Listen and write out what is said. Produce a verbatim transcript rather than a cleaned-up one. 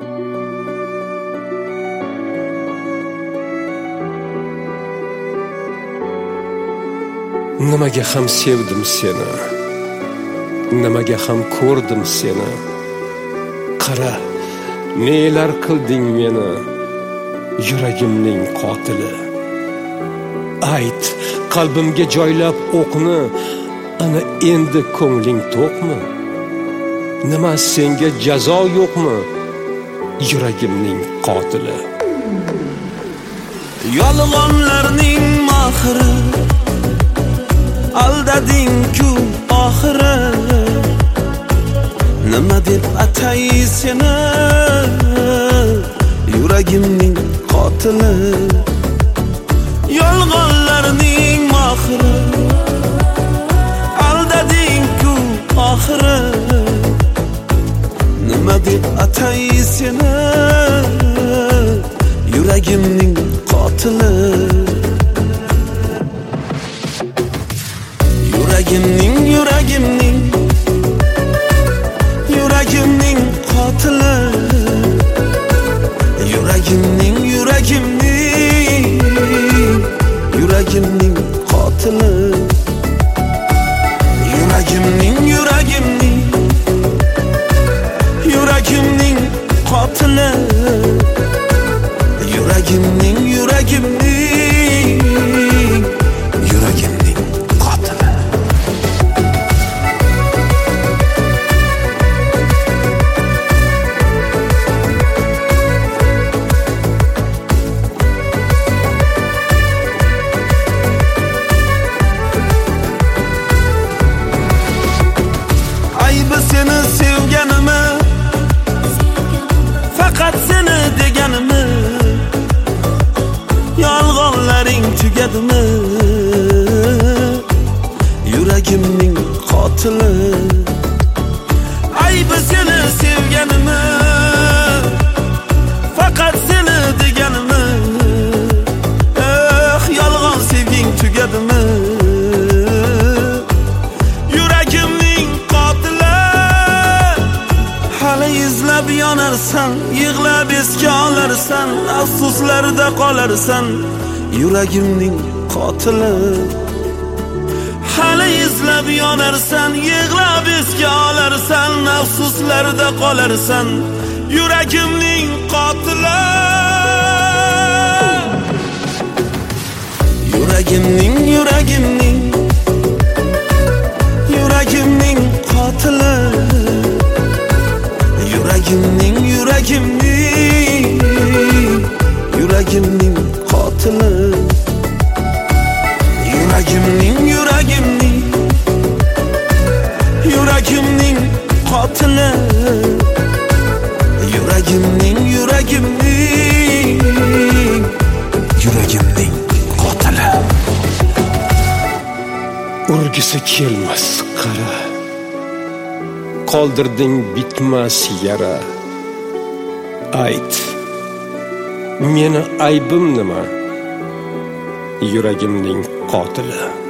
Nimaga ham sevdim seni, nimaga ham ko'rdim seni. Qara, nelar qilding meni, yuragimning qotili. Ayt, qalbimga joylab o'qni, ana endi ko'ngling to'qmi? Nima senga jazo yo'qmi, yuragimning qotili. Yolg'onlarning mohiri, aldading-ku oxiri. Nima deb atay seni, yuragimning qotili. Yolg'onlarning mohiri, aldading-ku oxiri. Nima deb atay seni, yuragimning qotili. Yuragimning, yuragimning, yuragimning qotili. Yuragimning, yuragimning, yuragimning qotili. Yuragimning, yuragimning, yuragimning qotili. Yuragimning, yuragimning, yuragimning qotili. Aybi seni sevganimi, faqat seni deganimi. Yolg'onlaring tugadimi, yuragimning qotili. Aybi seni sevganimi, faqat seni deganimi. Eh, yolg'on sevging tugadimi, yuragimning qotili. Hali izlab yonarsan, yig'lab esga olarsan, afsuslarda qolarsan, yuragimning qotili. Hali izlab yonarsan, yig'lab esga olarsan, afsuslarda qolarsan, yuragimning qotili. Yuragimning, yuragimning, yuragimning qotili. Yuragimning, yuragimning, yuragimning qotili. Yuragimning, yuragimning, yuragimning qotili. Yuragimning, yuragimning, yuragimning qotili. Urgisi kelmas qara, qoldirding bitmas yara. Ayt, meni aybim nima, yuragimning qotili.